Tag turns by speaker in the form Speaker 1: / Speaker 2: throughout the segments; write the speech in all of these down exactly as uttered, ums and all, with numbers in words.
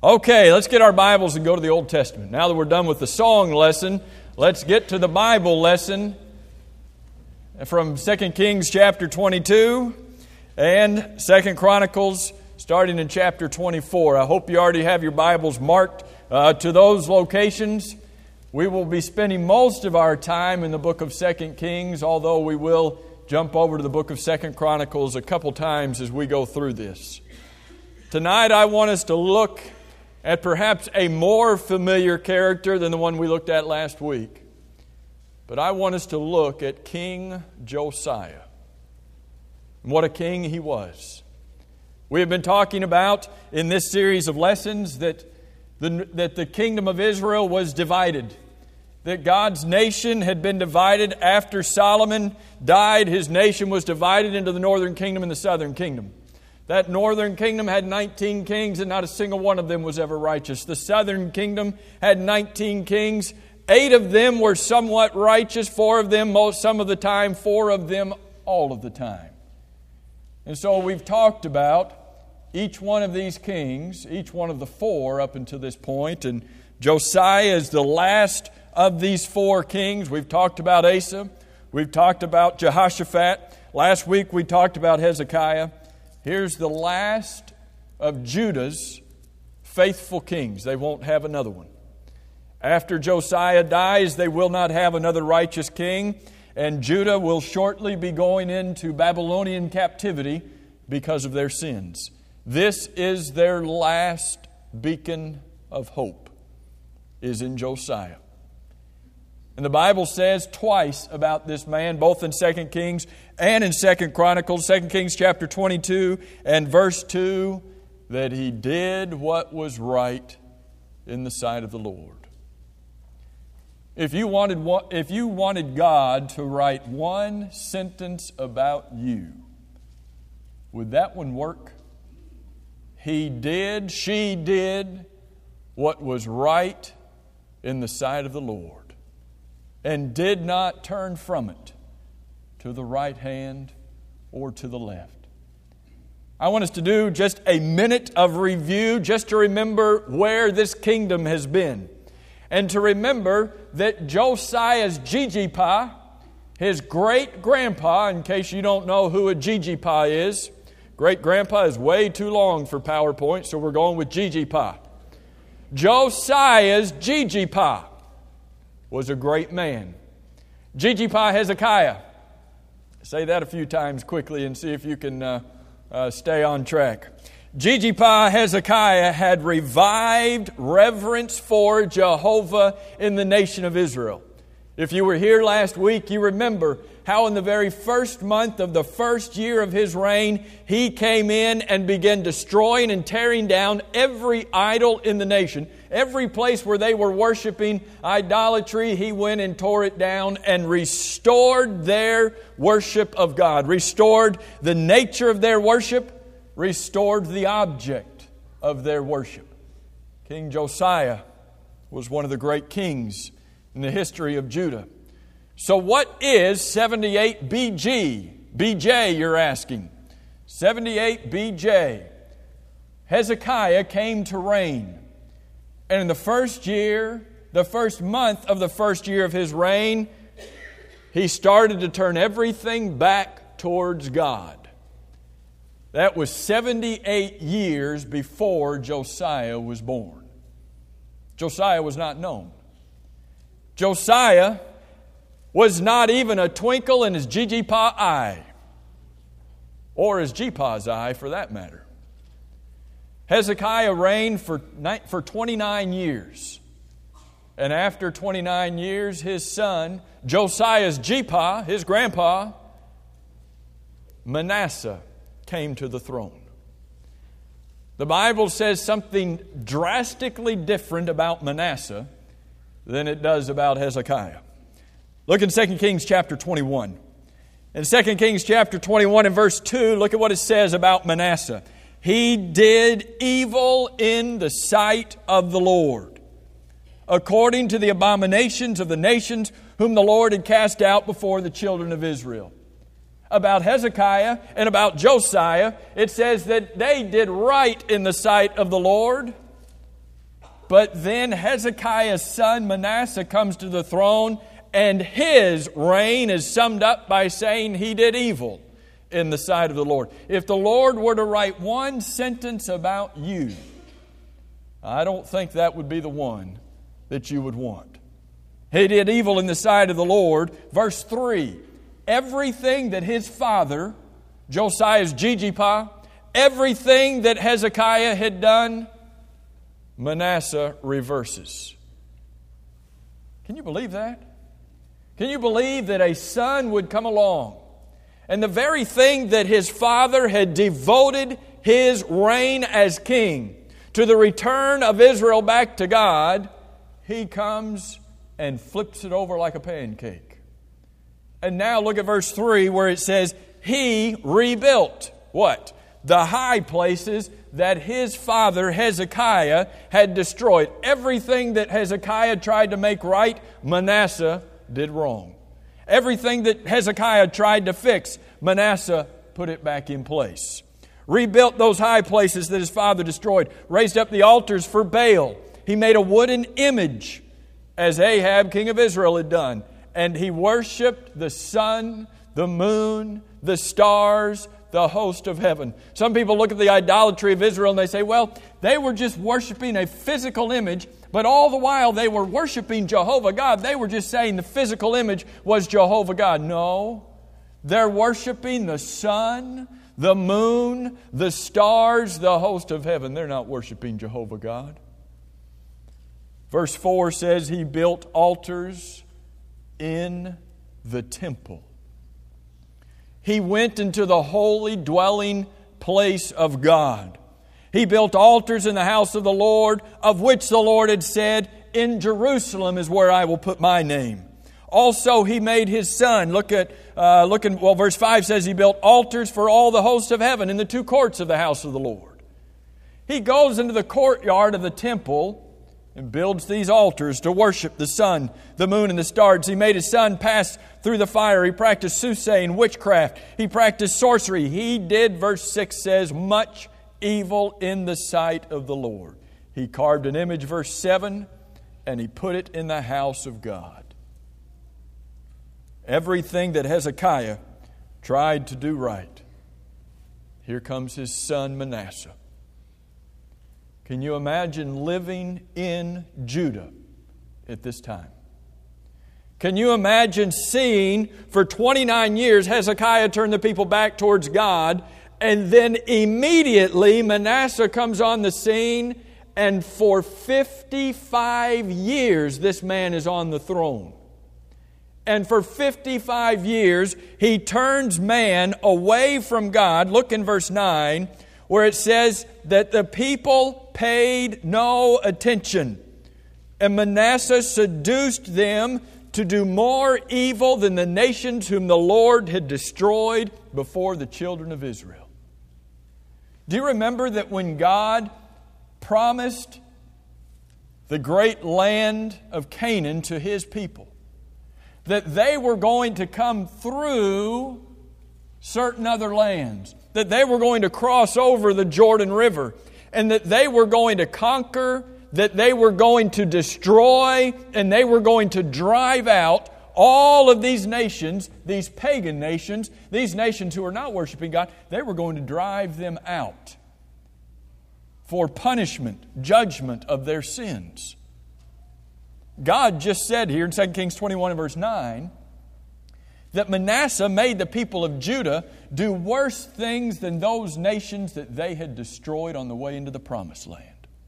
Speaker 1: Okay, let's get our Bibles and go to the Old Testament. Now that we're done with the song lesson, let's get to the Bible lesson from Second Kings chapter twenty-two and Second Chronicles starting in chapter twenty-four. I hope you already have your Bibles marked uh, to those locations. We will be spending most of our time in the book of Second Kings, although we will jump over to the book of Second Chronicles a couple times as we go through this. Tonight I want us to look at perhaps a more familiar character than the one we looked at last week. But I want us to look at King Josiah. And what a king he was. We have been talking about in this series of lessons that the, that the kingdom of Israel was divided. That God's nation had been divided after Solomon died. His nation was divided into the northern kingdom and the southern kingdom. That northern kingdom had nineteen kings and not a single one of them was ever righteous. The southern kingdom had nineteen kings. Eight of them were somewhat righteous. Four of them most some of the time. Four of them all of the time. And so we've talked about each one of these kings, each one of the four up until this point. And Josiah is the last of these four kings. We've talked about Asa. We've talked about Jehoshaphat. Last week we talked about Hezekiah. Here's the last of Judah's faithful kings. They won't have another one. After Josiah dies, they will not have another righteous king, and Judah will shortly be going into Babylonian captivity because of their sins. This is their last beacon of hope, is in Josiah. And the Bible says twice about this man, both in Second Kings and in Second Chronicles, Second Kings chapter twenty-two and verse two, that he did what was right in the sight of the Lord. If you wanted, if you wanted God to write one sentence about you, would that one work? He did, she did what was right in the sight of the Lord, and did not turn from it to the right hand or to the left. I want us to do just a minute of review, just to remember where this kingdom has been. And to remember that Josiah's Gigi-pa, his great-grandpa, in case you don't know who a Gigi-pa is, great-grandpa is way too long for PowerPoint, so we're going with Gigi-pa. Josiah's Gigi-pa was a great man. Gigi-pa Hezekiah. Say that a few times quickly and see if you can uh, uh, stay on track. Gigi-pa Hezekiah had revived reverence for Jehovah in the nation of Israel. If you were here last week, you remember how in the very first month of the first year of his reign, he came in and began destroying and tearing down every idol in the nation. Every place where they were worshiping idolatry, he went and tore it down and restored their worship of God. Restored the nature of their worship. Restored the object of their worship. King Josiah was one of the great kings in the history of Judah. So what is seventy-eight B G? B J, you're asking. seventy-eight B J. Hezekiah came to reign. And in the first year, the first month of the first year of his reign, he started to turn everything back towards God. That was seventy-eight years before Josiah was born. Josiah was not known. Josiah was not even a twinkle in his Gigi-pa eye, or his G-pa's eye for that matter. Hezekiah reigned for, for twenty-nine years. And after twenty-nine years, his son, Josiah's G-pa, his grandpa, Manasseh, came to the throne. The Bible says something drastically different about Manasseh than it does about Hezekiah. Look in Second Kings chapter twenty-one. In Second Kings chapter twenty-one and verse two, look at what it says about Manasseh. He did evil in the sight of the Lord, according to the abominations of the nations whom the Lord had cast out before the children of Israel. About Hezekiah and about Josiah, it says that they did right in the sight of the Lord, But then Hezekiah's son Manasseh comes to the throne, and his reign is summed up by saying he did evil in the sight of the Lord. If the Lord were to write one sentence about you, I don't think that would be the one that you would want. He did evil in the sight of the Lord. Verse three, everything that his father, Josiah's Gigi-pa, everything that Hezekiah had done, Manasseh reverses. Can you believe that? Can you believe that a son would come along and the very thing that his father had devoted his reign as king to the return of Israel back to God, he comes and flips it over like a pancake. And now look at verse three where it says, he rebuilt what? The high places that his father Hezekiah had destroyed. Everything that Hezekiah tried to make right, Manasseh did wrong. Everything that Hezekiah tried to fix, Manasseh put it back in place. Rebuilt those high places that his father destroyed. Raised up the altars for Baal. He made a wooden image, as Ahab, king of Israel, had done. And he worshipped the sun, the moon, the stars, the host of heaven. Some people look at the idolatry of Israel and they say, well, they were just worshiping a physical image, but all the while they were worshiping Jehovah God. They were just saying the physical image was Jehovah God. No, they're worshiping the sun, the moon, the stars, the host of heaven. They're not worshiping Jehovah God. Verse four says he built altars in the temple. He went into the holy dwelling place of God. He built altars in the house of the Lord, of which the Lord had said, in Jerusalem is where I will put my name. Also he made his son. Look at, uh, look in, well, verse five says he built altars for all the hosts of heaven in the two courts of the house of the Lord. He goes into the courtyard of the temple and builds these altars to worship the sun, the moon, and the stars. He made his son pass through the fire. He practiced soothsaying, witchcraft. He practiced sorcery. He did, verse six says, much evil in the sight of the Lord. He carved an image, verse seven, and he put it in the house of God. Everything that Hezekiah tried to do right. Here comes his son Manasseh. Can you imagine living in Judah at this time? Can you imagine seeing for twenty-nine years Hezekiah turn the people back towards God, and then immediately Manasseh comes on the scene, and for fifty-five years this man is on the throne. And for fifty-five years he turns man away from God. Look in verse nine where it says that the people paid no attention. And Manasseh seduced them to do more evil than the nations whom the Lord had destroyed before the children of Israel. Do you remember that when God promised the great land of Canaan to His people, that they were going to come through certain other lands, that they were going to cross over the Jordan River, and that they were going to conquer, that they were going to destroy, and they were going to drive out all of these nations, these pagan nations, these nations who are not worshiping God. They were going to drive them out for punishment, judgment of their sins. God just said here in Second Kings twenty-one and verse nine that Manasseh made the people of Judah do worse things than those nations that they had destroyed on the way into the Promised Land.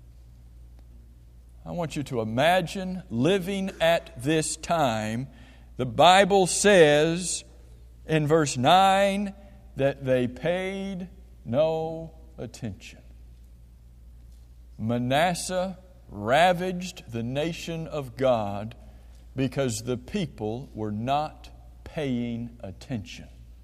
Speaker 1: I want you to imagine living at this time. The Bible says in verse nine that they paid no attention. Manasseh ravaged the nation of God because the people were not paying attention.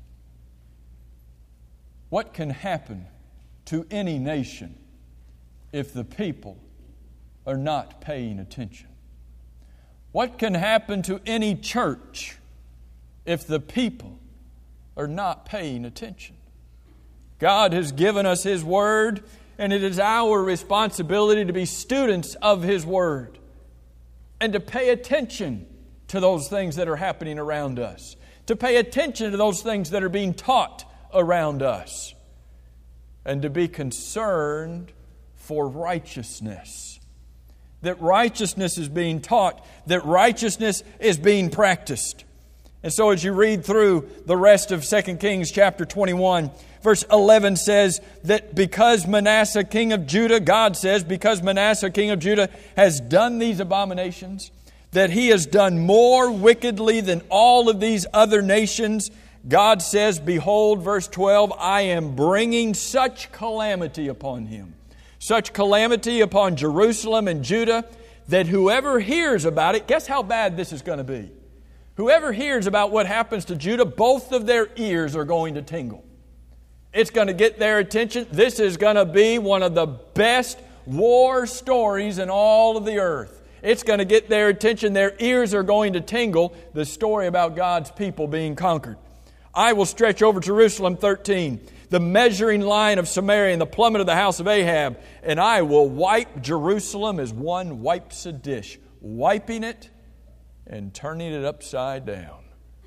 Speaker 1: What can happen to any nation if the people are not paying attention? What can happen to any church if the people are not paying attention? God has given us His Word, And it is our responsibility to be students of His Word and to pay attention to those things that are happening around us, to pay attention to those things that are being taught around us, and to be concerned for righteousness. That righteousness is being taught, that righteousness is being practiced. And so as you read through the rest of Second Kings chapter twenty-one, verse eleven says that because Manasseh king of Judah, God says, because Manasseh king of Judah has done these abominations, that he has done more wickedly than all of these other nations, God says, behold, verse twelve, I am bringing such calamity upon him, such calamity upon Jerusalem and Judah, that whoever hears about it, guess how bad this is going to be? Whoever hears about what happens to Judah, both of their ears are going to tingle. It's going to get their attention. This is going to be one of the best war stories in all of the earth. It's going to get their attention. Their ears are going to tingle. The story about God's people being conquered. I will stretch over Jerusalem, thirteen, the measuring line of Samaria and the plummet of the house of Ahab, and I will wipe Jerusalem as one wipes a dish, wiping it and turning it upside down.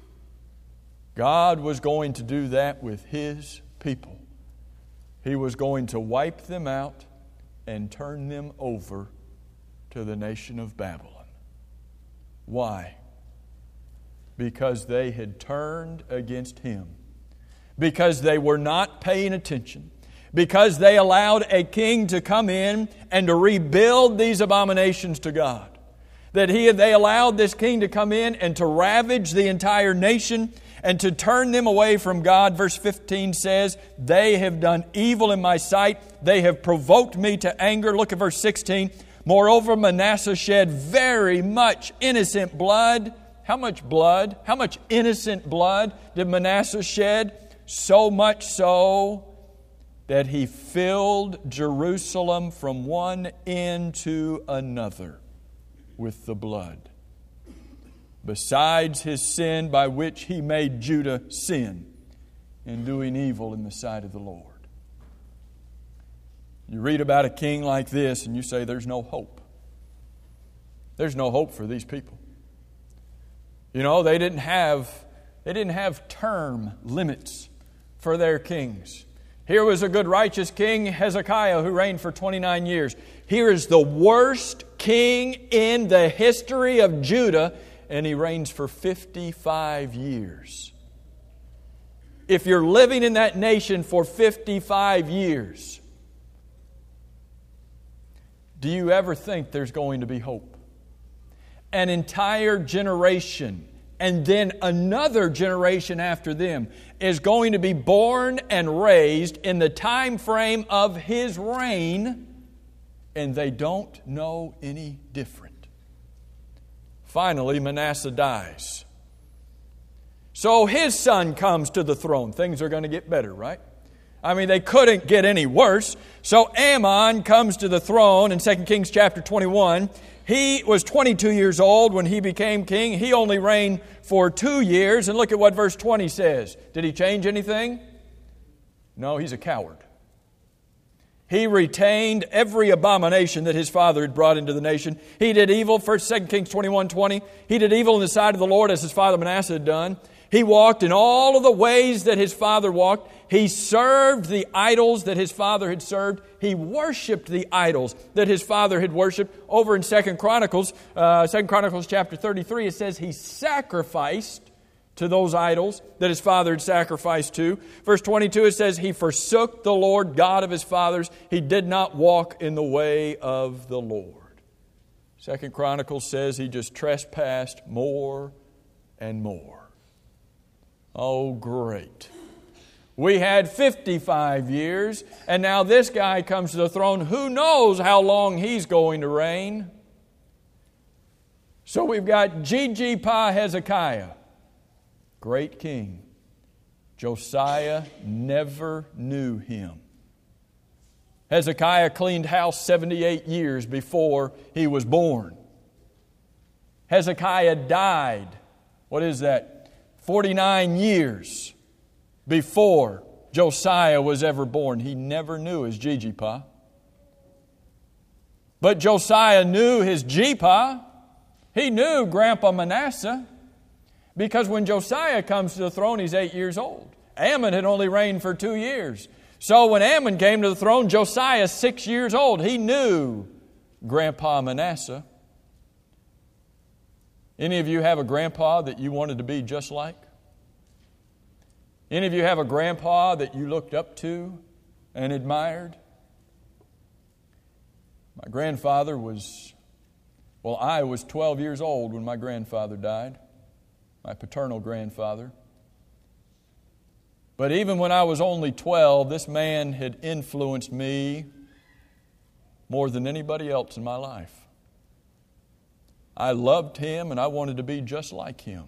Speaker 1: God was going to do that with His people. He was going to wipe them out and turn them over to the nation of Babylon. Why? Because they had turned against Him. Because they were not paying attention. Because they allowed a king to come in and to rebuild these abominations to God. That he, they allowed this king to come in and to ravage the entire nation and to turn them away from God. Verse fifteen says, they have done evil in my sight. They have provoked me to anger. Look at verse sixteen. Moreover, Manasseh shed very much innocent blood. How much blood? How much innocent blood did Manasseh shed? So much so that he filled Jerusalem from one end to another with the blood. Besides his sin by which he made Judah sin in doing evil in the sight of the Lord. You read about a king like this and you say there's no hope. There's no hope for these people. You know, they didn't have they didn't have term limits for their kings. Here was a good righteous king, Hezekiah, who reigned for twenty-nine years. Here is the worst king in the history of Judah, and he reigns for fifty-five years. If you're living in that nation for fifty-five years, do you ever think there's going to be hope? An entire generation, and then another generation after them, is going to be born and raised in the time frame of his reign, and they don't know any different. Finally, Manasseh dies. So his son comes to the throne. Things are going to get better, right? I mean, they couldn't get any worse. So Amon comes to the throne in Second Kings chapter twenty-one. He was twenty-two years old when he became king. He only reigned for two years. And look at what verse twenty says. Did he change anything? No, he's a coward. He retained every abomination that his father had brought into the nation. He did evil, First, Second Kings twenty-one twenty. He did evil in the sight of the Lord as his father Manasseh had done. He walked in all of the ways that his father walked. He served the idols that his father had served. He worshipped the idols that his father had worshipped. Over in Second Chronicles, uh, Second Chronicles chapter thirty-three, it says he sacrificed to those idols that his father had sacrificed to. Verse twenty-two, it says he forsook the Lord God of his fathers. He did not walk in the way of the Lord. Second Chronicles says he just trespassed more and more. Oh, great. We had fifty-five years, and now this guy comes to the throne. Who knows how long he's going to reign? So we've got Gigi-Pa Hezekiah, great king. Josiah never knew him. Hezekiah cleaned house seventy-eight years before he was born. Hezekiah died, what is that? forty-nine years before Josiah was ever born. He never knew his Gigi-Pa. But Josiah knew his Jeepah. He knew Grandpa Manasseh. Because when Josiah comes to the throne, he's eight years old. Ammon had only reigned for two years. So when Ammon came to the throne, Josiah is six years old. He knew Grandpa Manasseh. Any of you have a grandpa that you wanted to be just like? Any of you have a grandpa that you looked up to and admired? My grandfather was, well, I was twelve years old when my grandfather died, my paternal grandfather. But even when I was only twelve, this man had influenced me more than anybody else in my life. I loved him and I wanted to be just like him.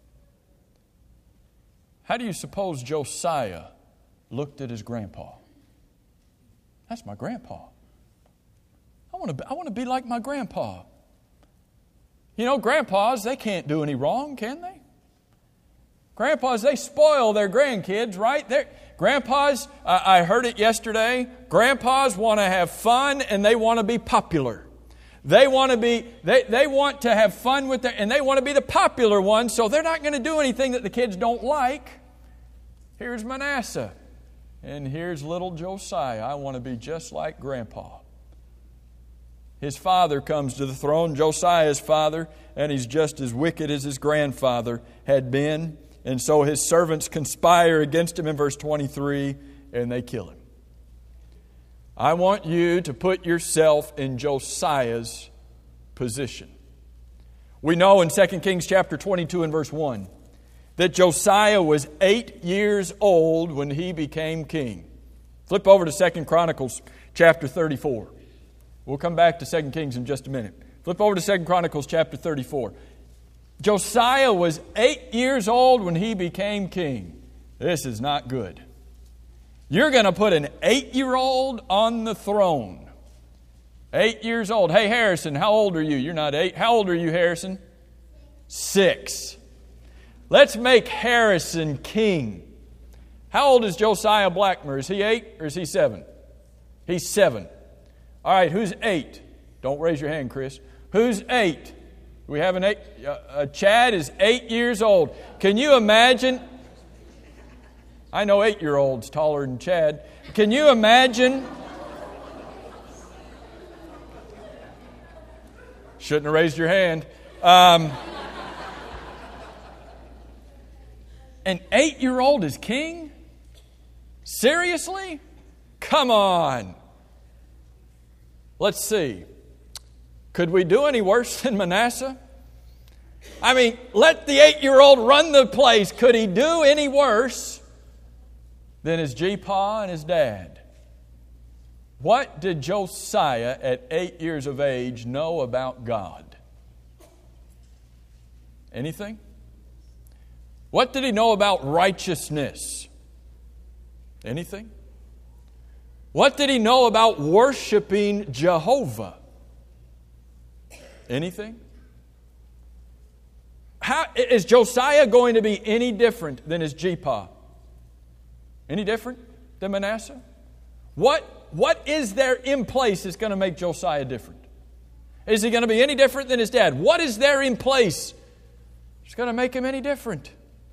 Speaker 1: How do you suppose Josiah looked at his grandpa? That's my grandpa. I want to be, I want to be like my grandpa. You know, grandpas, they can't do any wrong, can they? Grandpas, they spoil their grandkids, right? They're, grandpas, I, I heard it yesterday, grandpas want to have fun and they want to be popular. They want to be, they, they want to have fun with their, and they want to be the popular ones, so they're not going to do anything that the kids don't like. Here's Manasseh, and here's little Josiah. I want to be just like Grandpa. His father comes to the throne, Josiah's father, and he's just as wicked as his grandfather had been. And so his servants conspire against him in verse twenty-three, and they kill him. I want you to put yourself in Josiah's position. We know in Second Kings chapter twenty-two and verse one that Josiah was eight years old when he became king. Flip over to Second Chronicles chapter thirty-four. We'll come back to Second Kings in just a minute. Flip over to Second Chronicles chapter thirty-four. Josiah was eight years old when he became king. This is not good. You're going to put an eight-year-old on the throne. Eight years old. Hey, Harrison, how old are you? You're not eight. How old are you, Harrison? Six. Let's make Harrison king. How old is Josiah Blackmer? Is he eight or is he seven? He's seven. All right, who's eight? Don't raise your hand, Chris. Who's eight? We have an eight. Uh, Chad is eight years old. Can you imagine? I know eight-year-olds taller than Chad. Can you imagine? Shouldn't have raised your hand. Um, an eight-year-old is king? Seriously? Come on. Let's see. Could we do any worse than Manasseh? I mean, let the eight-year-old run the place. Could he do any worse than his Jeepah and his dad? What did Josiah at eight years of age know about God? Anything? What did he know about righteousness? Anything? What did he know about worshiping Jehovah? Anything? How, is Josiah going to be any different than his Jeepah? Any different than Manasseh? What, what is there in place that's going to make Josiah different? Is he going to be any different than his dad? What is there in place that's going to make him any different?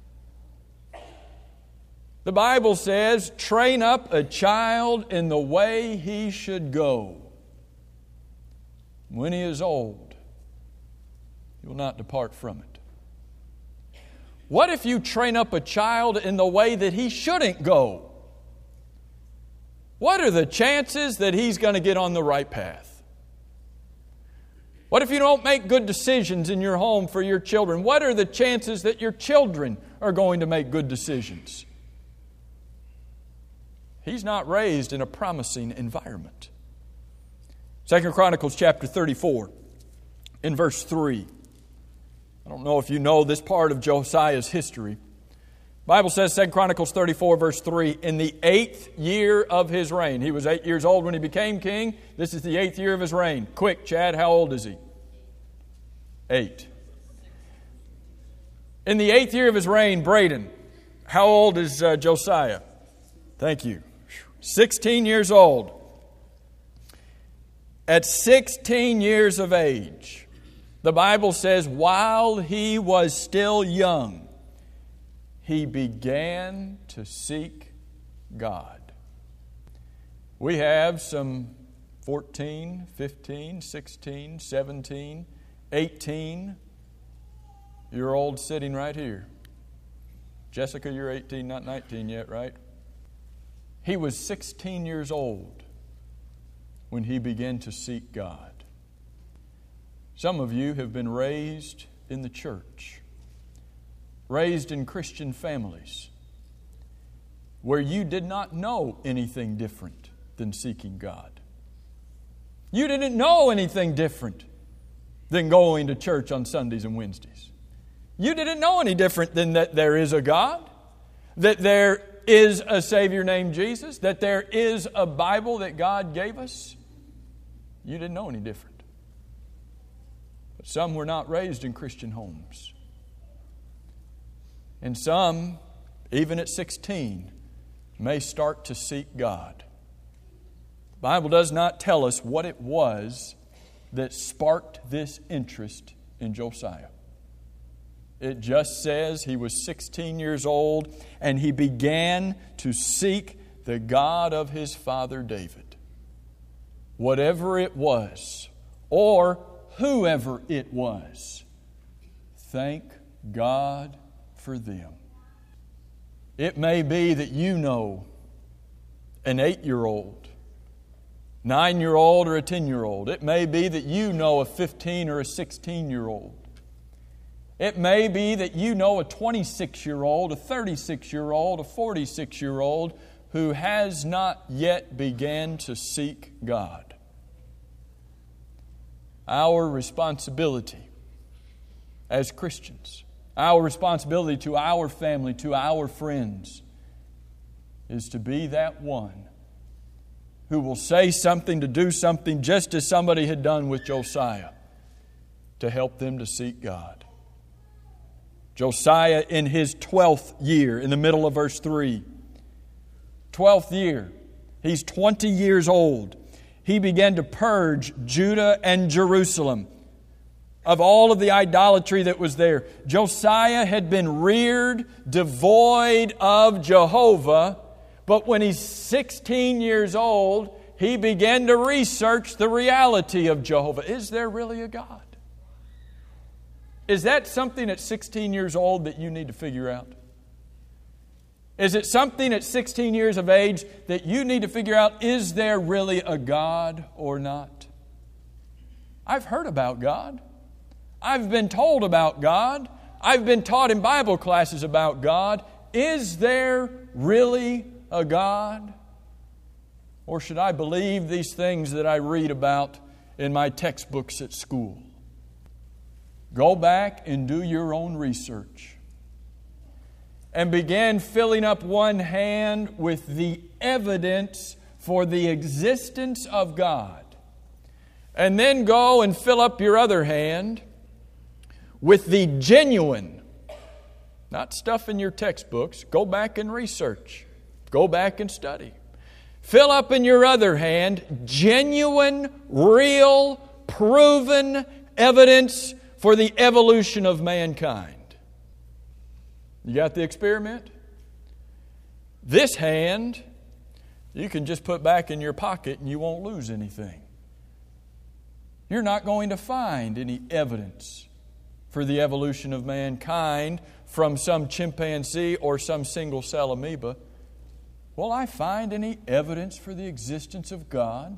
Speaker 1: The Bible says, train up a child in the way he should go. When he is old, he will not depart from it. What if you train up a child in the way that he shouldn't go? What are the chances that he's going to get on the right path? What if you don't make good decisions in your home for your children? What are the chances that your children are going to make good decisions? He's not raised in a promising environment. Second Chronicles chapter thirty-four, in verse three. I don't know if you know this part of Josiah's history. The Bible says, Second Chronicles thirty-four, verse three, in the eighth year of his reign. He was eight years old when he became king. This is the eighth year of his reign. Quick, Chad, how old is he? Eight. In the eighth year of his reign, Braden, how old is uh, Josiah? Thank you. sixteen years old. At sixteen years of age, the Bible says, while he was still young, he began to seek God. We have some fourteen, fifteen, sixteen, seventeen, eighteen year olds sitting right here. Jessica, you're eighteen, not nineteen yet, right? He was sixteen years old when he began to seek God. Some of you have been raised in the church, raised in Christian families, where you did not know anything different than seeking God. You didn't know anything different than going to church on Sundays and Wednesdays. You didn't know any different than that there is a God, that there is a Savior named Jesus, that there is a Bible that God gave us. You didn't know any different. But some were not raised in Christian homes. And some, even at sixteen, may start to seek God. The Bible does not tell us what it was that sparked this interest in Josiah. It just says he was sixteen years old and he began to seek the God of his father David. Whatever it was, or whoever it was, thank God for them. It may be that you know an eight-year-old, nine-year-old, or a ten-year-old. It may be that you know a fifteen or a sixteen-year-old. It may be that you know a twenty-six-year-old, a thirty-six-year-old, a forty-six-year-old who has not yet began to seek God. Our responsibility as Christians, our responsibility to our family, to our friends, is to be that one who will say something, to do something, just as somebody had done with Josiah, to help them to seek God. Josiah, in his twelfth year, in the middle of verse three, twelfth year, he's twenty years old. He began to purge Judah and Jerusalem of all of the idolatry that was there. Josiah had been reared devoid of Jehovah, but when he's sixteen years old, he began to research the reality of Jehovah. Is there really a God? Is that something at sixteen years old that you need to figure out? Is it something at sixteen years of age that you need to figure out, is there really a God or not? I've heard about God. I've been told about God. I've been taught in Bible classes about God. Is there really a God? Or should I believe these things that I read about in my textbooks at school? Go back and do your own research. And begin filling up one hand with the evidence for the existence of God. And then go and fill up your other hand with the genuine, not stuff in your textbooks. Go back and research. Go back and study. Fill up in your other hand genuine, real, proven evidence for the evolution of mankind. You got the experiment? This hand, you can just put back in your pocket and you won't lose anything. You're not going to find any evidence for the evolution of mankind from some chimpanzee or some single-cell amoeba. Will I find any evidence for the existence of God?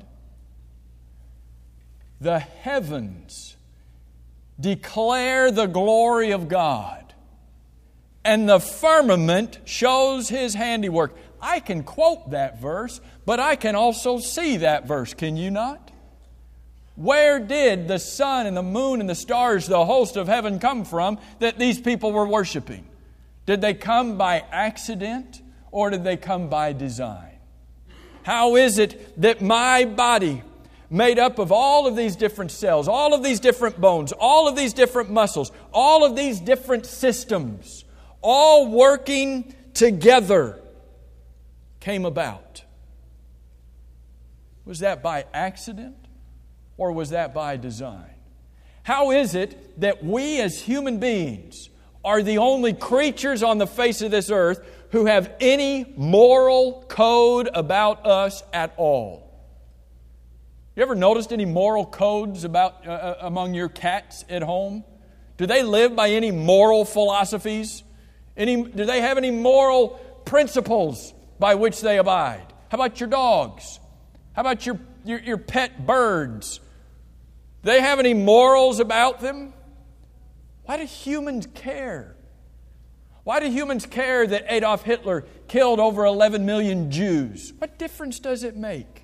Speaker 1: The heavens declare the glory of God, and the firmament shows His handiwork. I can quote that verse, but I can also see that verse. Can you not? Where did the sun and the moon and the stars, the host of heaven, come from that these people were worshiping? Did they come by accident or did they come by design? How is it that my body, made up of all of these different cells, all of these different bones, all of these different muscles, all of these different systems, all working together, came about? Was that by accident? Or was that by design? How is it that we as human beings are the only creatures on the face of this earth who have any moral code about us at all? You ever noticed any moral codes about uh, among your cats at home? Do they live by any moral philosophies? Any, do they have any moral principles by which they abide? How about your dogs? How about your, your, your pet birds? Do they have any morals about them? Why do humans care? Why do humans care that Adolf Hitler killed over eleven million Jews? What difference does it make?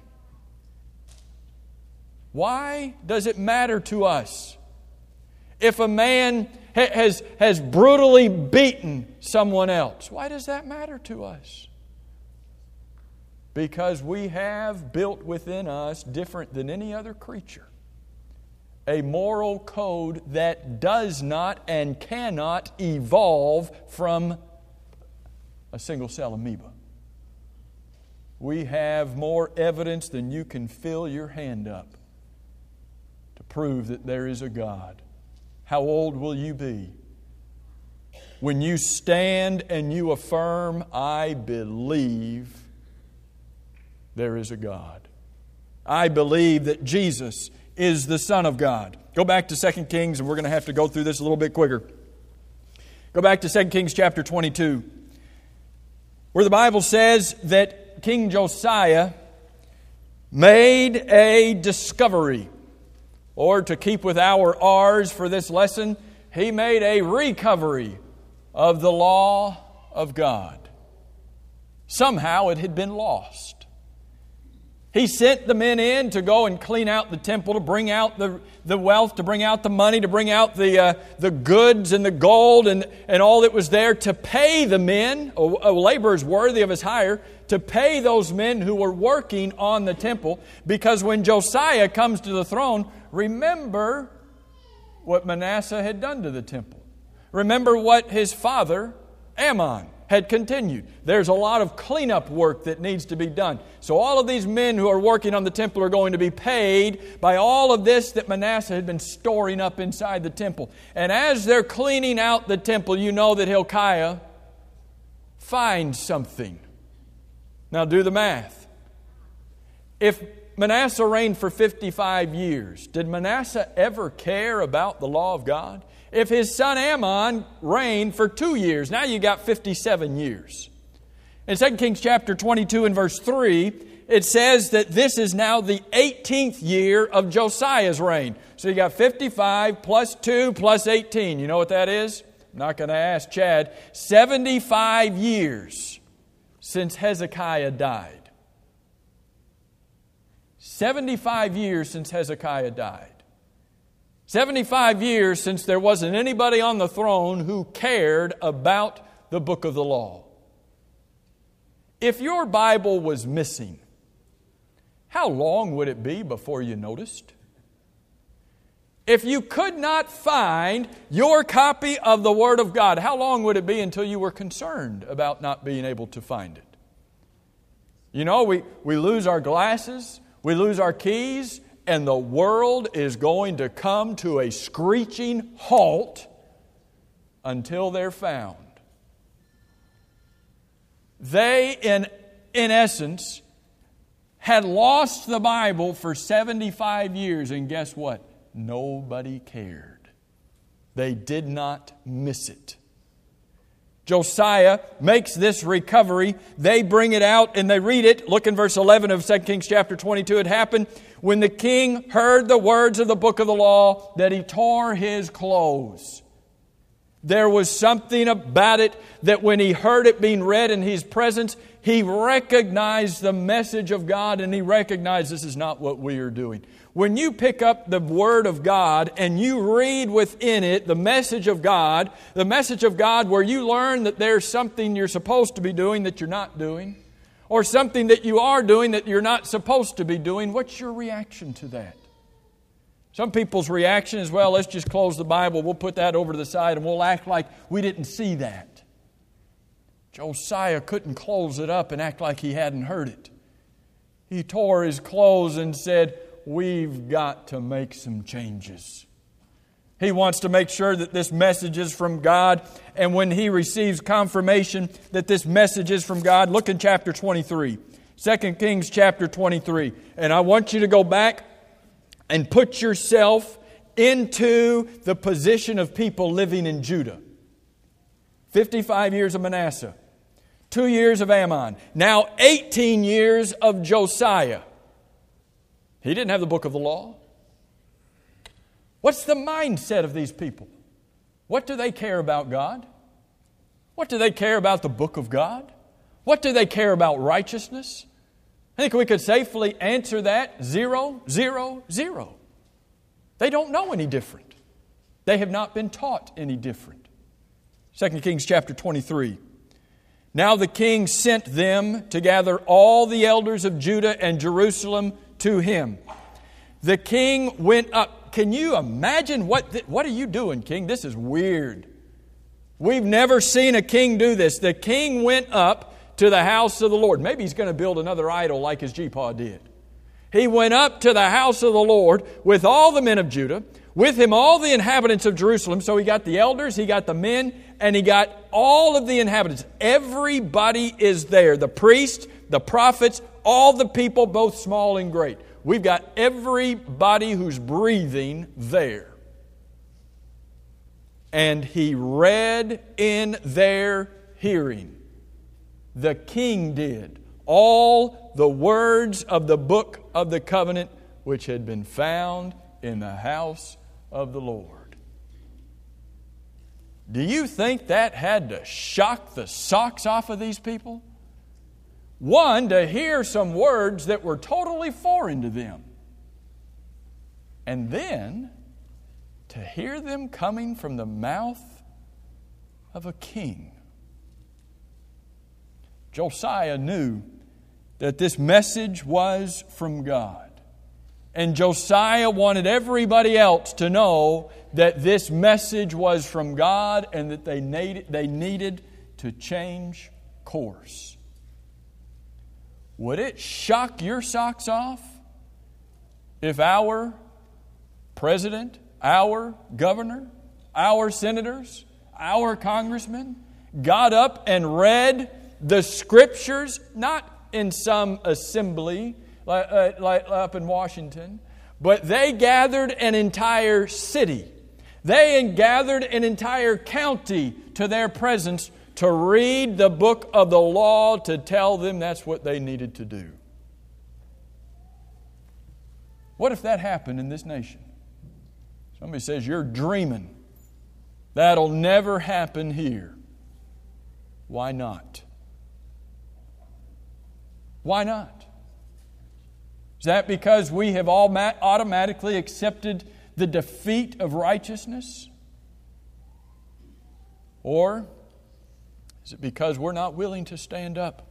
Speaker 1: Why does it matter to us if a man ha- has, has brutally beaten someone else? Why does that matter to us? Because we have built within us, different than any other creature, a moral code that does not and cannot evolve from a single cell amoeba. We have more evidence than you can fill your hand up to prove that there is a God. How old will you be when you stand and you affirm, I believe there is a God? I believe that Jesus is the Son of God. Go back to Second Kings, and we're going to have to go through this a little bit quicker. Go back to Second Kings chapter twenty-two, where the Bible says that King Josiah made a discovery. Or to keep with our R's for this lesson, he made a recovery of the law of God. Somehow it had been lost. He sent the men in to go and clean out the temple, to bring out the, the wealth, to bring out the money, to bring out the, uh, the goods and the gold and, and all that was there, to pay the men, a laborers worthy of his hire, to pay those men who were working on the temple. Because when Josiah comes to the throne, remember what Manasseh had done to the temple. Remember what his father, Ammon, had continued. There's a lot of cleanup work that needs to be done. So all of these men who are working on the temple are going to be paid by all of this that Manasseh had been storing up inside the temple. And as they're cleaning out the temple, you know that Hilkiah finds something. Now do the math. If Manasseh reigned for fifty-five years, did Manasseh ever care about the law of God? If his son Ammon reigned for two years, now you got fifty-seven years. In Second Kings chapter twenty-two and verse three, it says that this is now the eighteenth year of Josiah's reign. So you got fifty-five plus two plus eighteen. You know what that is? I'm not going to ask Chad. seventy-five years since Hezekiah died. seventy-five years since Hezekiah died. seventy-five years since there wasn't anybody on the throne who cared about the book of the law. If your Bible was missing, how long would it be before you noticed? If you could not find your copy of the Word of God, how long would it be until you were concerned about not being able to find it? You know, we, we lose our glasses, we lose our keys, and the world is going to come to a screeching halt until they're found. They, in, in essence, had lost the Bible for seventy-five years, and guess what? Nobody cared. They did not miss it. Josiah makes this recovery. They bring it out and they read it. Look in verse eleven of Second Kings chapter twenty-two. It happened when the king heard the words of the book of the law that he tore his clothes. There was something about it that when he heard it being read in his presence, he recognized the message of God and he recognized this is not what we are doing. When you pick up the Word of God and you read within it the message of God, the message of God where you learn that there's something you're supposed to be doing that you're not doing, or something that you are doing that you're not supposed to be doing, what's your reaction to that? Some people's reaction is, well, let's just close the Bible, we'll put that over to the side and we'll act like we didn't see that. Josiah couldn't close it up and act like he hadn't heard it. He tore his clothes and said, we've got to make some changes. He wants to make sure that this message is from God. And when he receives confirmation that this message is from God, look in chapter twenty-three. Second Kings chapter twenty-three. And I want you to go back and put yourself into the position of people living in Judah. fifty-five years of Manasseh. Two years of Ammon. Now eighteen years of Josiah. He didn't have the book of the law. What's the mindset of these people? What do they care about God? What do they care about the book of God? What do they care about righteousness? I think we could safely answer that zero, zero, zero. They don't know any different. They have not been taught any different. Second Kings chapter twenty-three. Now the king sent them to gather all the elders of Judah and Jerusalem to him. The king went up. Can you imagine what, th- what are you doing, king? This is weird. We've never seen a king do this. The king went up to the house of the Lord. Maybe he's going to build another idol like his Jeepah did. He went up to the house of the Lord with all the men of Judah, with him all the inhabitants of Jerusalem. So he got the elders, he got the men, and he got all of the inhabitants. Everybody is there. The priests, the prophets, all the people, both small and great. We've got everybody who's breathing there. And he read in their hearing. The king did all the words of the book of the covenant which had been found in the house of the Lord. Do you think that had to shock the socks off of these people? One, to hear some words that were totally foreign to them. And then, to hear them coming from the mouth of a king. Josiah knew that this message was from God. And Josiah wanted everybody else to know that this message was from God and that they needed, they needed to change course. Would it shock your socks off if our president, our governor, our senators, our congressmen got up and read the Scriptures, not in some assembly like, uh, like up in Washington, but they gathered an entire city. They gathered an entire county to their presence to read the book of the law, to tell them that's what they needed to do. What if that happened in this nation? Somebody says, you're dreaming. That'll never happen here. Why not? Why not? Is that because we have all automatically accepted the defeat of righteousness? Or is it because we're not willing to stand up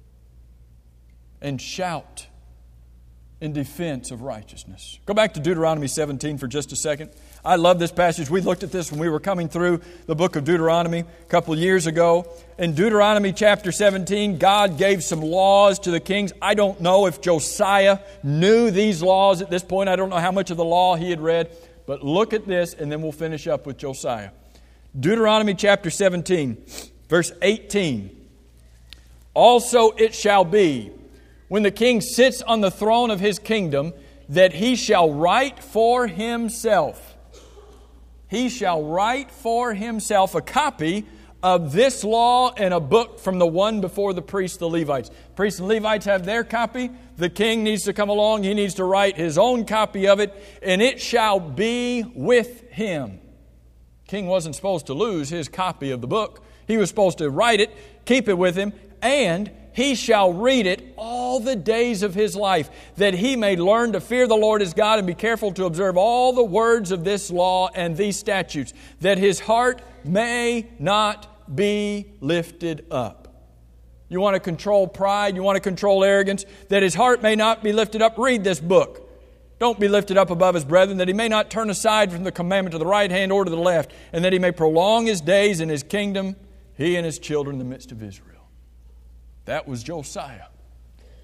Speaker 1: and shout in defense of righteousness? Go back to Deuteronomy seventeen for just a second. I love this passage. We looked at this when we were coming through the book of Deuteronomy a couple of years ago. In Deuteronomy chapter seventeen, God gave some laws to the kings. I don't know if Josiah knew these laws at this point. I don't know how much of the law he had read. But look at this, and then we'll finish up with Josiah. Deuteronomy chapter seventeen. Verse eighteen, also it shall be, when the king sits on the throne of his kingdom, that he shall write for himself. He shall write for himself a copy of this law in a book from the one before the priests, the Levites. Priests and Levites have their copy. The king needs to come along. He needs to write his own copy of it, and it shall be with him. King wasn't supposed to lose his copy of the book. He was supposed to write it, keep it with him, and he shall read it all the days of his life, that he may learn to fear the Lord his God and be careful to observe all the words of this law and these statutes, that his heart may not be lifted up. You want to control pride? You want to control arrogance? That his heart may not be lifted up? Read this book. Don't be lifted up above his brethren, that he may not turn aside from the commandment to the right hand or to the left, and that he may prolong his days in his kingdom, he and his children in the midst of Israel. That was Josiah.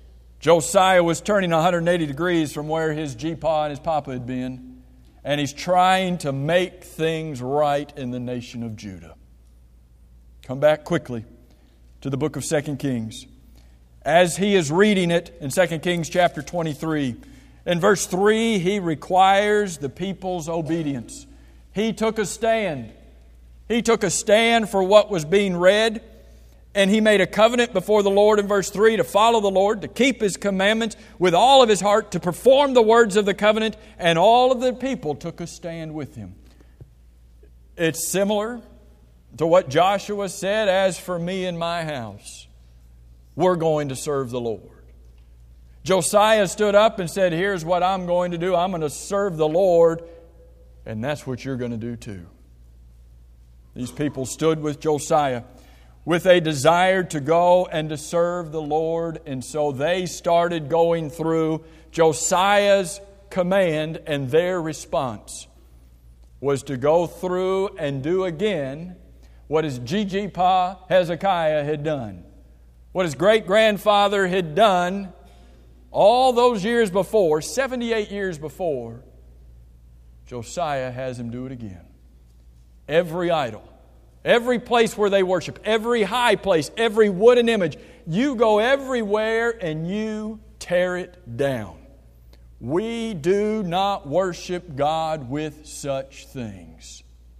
Speaker 1: Josiah was turning one hundred eighty degrees from where his Jeepah and his papa had been, and he's trying to make things right in the nation of Judah. Come back quickly to the book of Second Kings. As he is reading it in Second Kings chapter twenty-three, in verse three, he requires the people's obedience. He took a stand. He took a stand for what was being read, and he made a covenant before the Lord in verse three to follow the Lord, to keep His commandments with all of his heart, to perform the words of the covenant, and all of the people took a stand with him. It's similar to what Joshua said, "As for me and my house, we're going to serve the Lord." Josiah stood up and said, "Here's what I'm going to do. I'm going to serve the Lord, and that's what you're going to do too." These people stood with Josiah with a desire to go and to serve the Lord, and so they started going through Josiah's command, and their response was to go through and do again what his Jeepah Hezekiah had done. What his great-grandfather had done all those years before, seventy-eight years before, Josiah has him do it again. Every idol, every place where they worship, every high place, every wooden image, you go everywhere and you tear it down. We do not worship God with such things.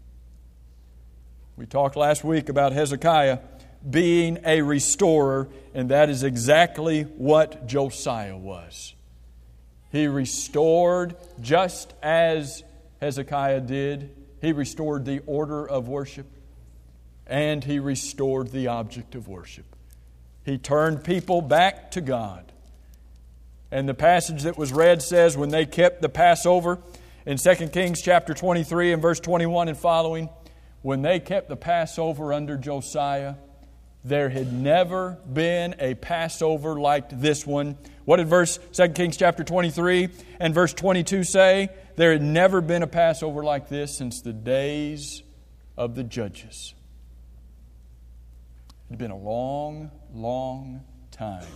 Speaker 1: We talked last week about Hezekiah being a restorer, and that is exactly what Josiah was. He restored just as Hezekiah did. He restored the order of worship, and he restored the object of worship. He turned people back to God. And the passage that was read says when they kept the Passover in Second Kings chapter twenty-three and verse twenty-one and following, when they kept the Passover under Josiah, there had never been a Passover like this one. What did verse Second Kings chapter twenty-three and verse twenty-two say? There had never been a Passover like this since the days of the judges. It had been a long, long time.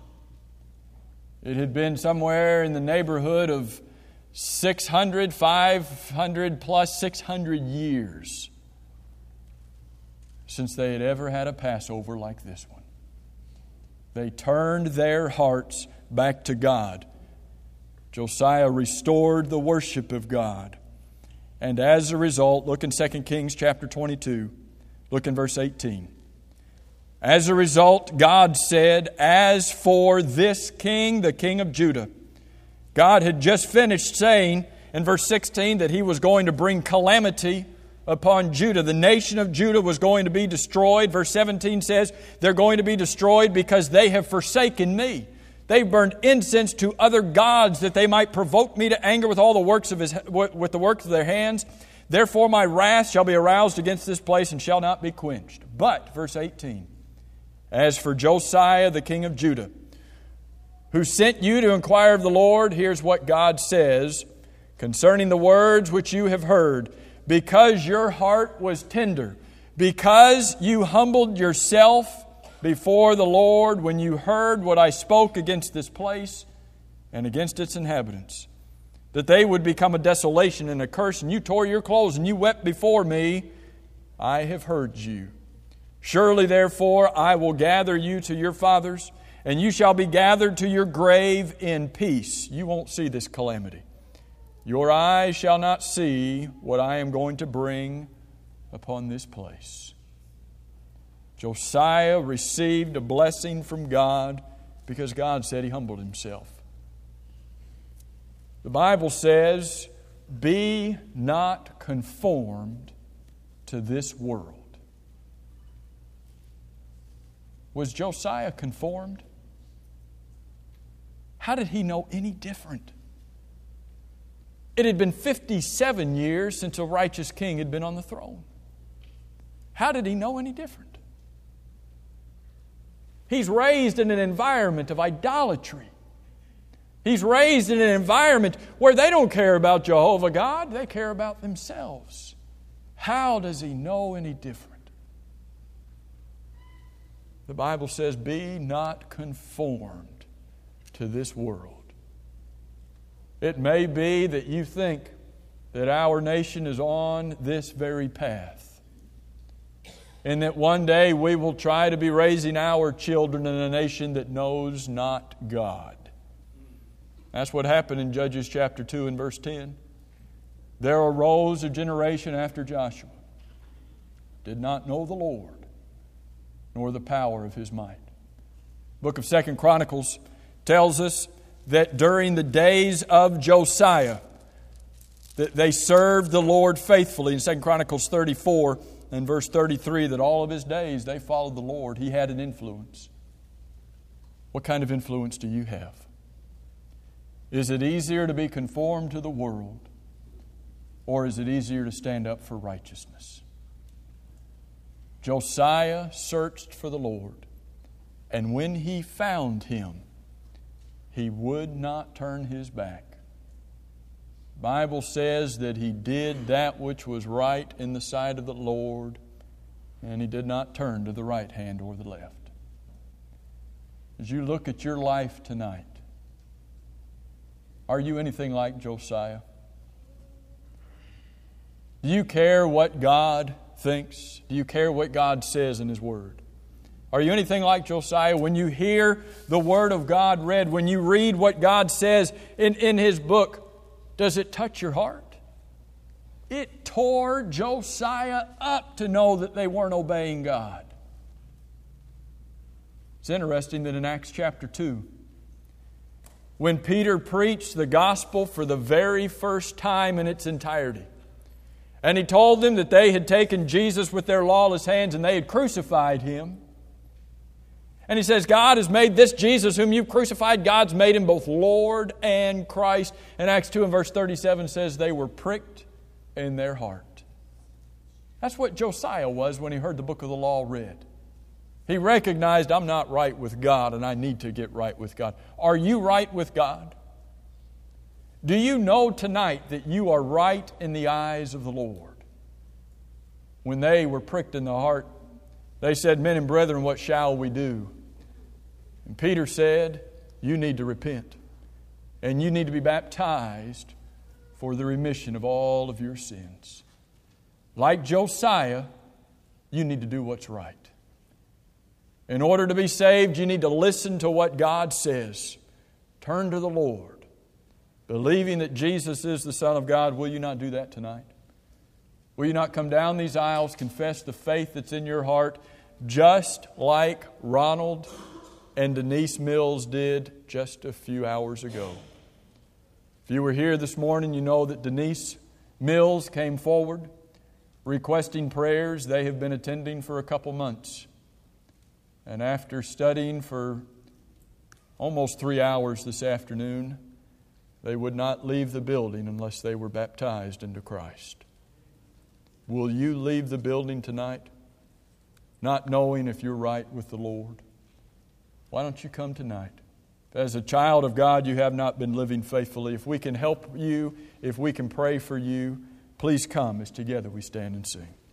Speaker 1: It had been somewhere in the neighborhood of six hundred, five hundred plus six hundred years since they had ever had a Passover like this one. They turned their hearts back to God. Josiah restored the worship of God. And as a result, look in Second Kings chapter twenty-two. Look in verse eighteen. As a result, God said, "As for this king, the king of Judah," God had just finished saying in verse sixteen that He was going to bring calamity upon Judah. The nation of Judah was going to be destroyed. Verse seventeen says, they're going to be destroyed because they have forsaken me. They burned incense to other gods that they might provoke me to anger with all the works of his with the works of their hands. Therefore my wrath shall be aroused against this place and shall not be quenched. But, verse eighteen, as for Josiah, the king of Judah, who sent you to inquire of the Lord, here's what God says concerning the words which you have heard. Because your heart was tender, because you humbled yourself before the Lord when you heard what I spoke against this place and against its inhabitants, that they would become a desolation and a curse, and you tore your clothes and you wept before me, I have heard you. Surely, therefore, I will gather you to your fathers, and you shall be gathered to your grave in peace. You won't see this calamity. Your eyes shall not see what I am going to bring upon this place. Josiah received a blessing from God because God said he humbled himself. The Bible says, "Be not conformed to this world." Was Josiah conformed? How did he know any different? It had been fifty-seven years since a righteous king had been on the throne. How did he know any different? He's raised in an environment of idolatry. He's raised in an environment where they don't care about Jehovah God, they care about themselves. How does he know any different? The Bible says, "Be not conformed to this world. It may be that you think that our nation is on this very path, and that one day we will try to be raising our children in a nation that knows not God. That's what happened in Judges chapter two and verse ten. There arose a generation after Joshua, did not know the Lord, nor the power of His might. The book of Second Chronicles tells us that during the days of Josiah, that they served the Lord faithfully. In Second Chronicles thirty-four and verse thirty-three, that all of his days they followed the Lord. He had an influence. What kind of influence do you have? Is it easier to be conformed to the world, or is it easier to stand up for righteousness? Josiah searched for the Lord, and when he found Him, he would not turn his back. The Bible says that he did that which was right in the sight of the Lord, and he did not turn to the right hand or the left. As you look at your life tonight, are you anything like Josiah? Do you care what God thinks? Do you care what God says in His Word? Are you anything like Josiah? When you hear the Word of God read, when you read what God says in, in His book, does it touch your heart? It tore Josiah up to know that they weren't obeying God. It's interesting that in Acts chapter two, when Peter preached the gospel for the very first time in its entirety, and he told them that they had taken Jesus with their lawless hands and they had crucified Him. And he says, God has made this Jesus whom you've crucified, God's made Him both Lord and Christ. And Acts two and verse thirty-seven says they were pricked in their heart. That's what Josiah was when he heard the book of the law read. He recognized, I'm not right with God and I need to get right with God. Are you right with God? Do you know tonight that you are right in the eyes of the Lord? When they were pricked in the heart, they said, men and brethren, what shall we do? And Peter said, you need to repent. And you need to be baptized for the remission of all of your sins. Like Josiah, you need to do what's right. In order to be saved, you need to listen to what God says. Turn to the Lord. Believing that Jesus is the Son of God, will you not do that tonight? Will you not come down these aisles, confess the faith that's in your heart, just like Ronald and Denise Mills did just a few hours ago? If you were here this morning, you know that Denise Mills came forward requesting prayers they have been attending for a couple months. And after studying for almost three hours this afternoon, they would not leave the building unless they were baptized into Christ. Will you leave the building tonight not knowing if you're right with the Lord? Why don't you come tonight? As a child of God, you have not been living faithfully. If we can help you, if we can pray for you, please come as together we stand and sing.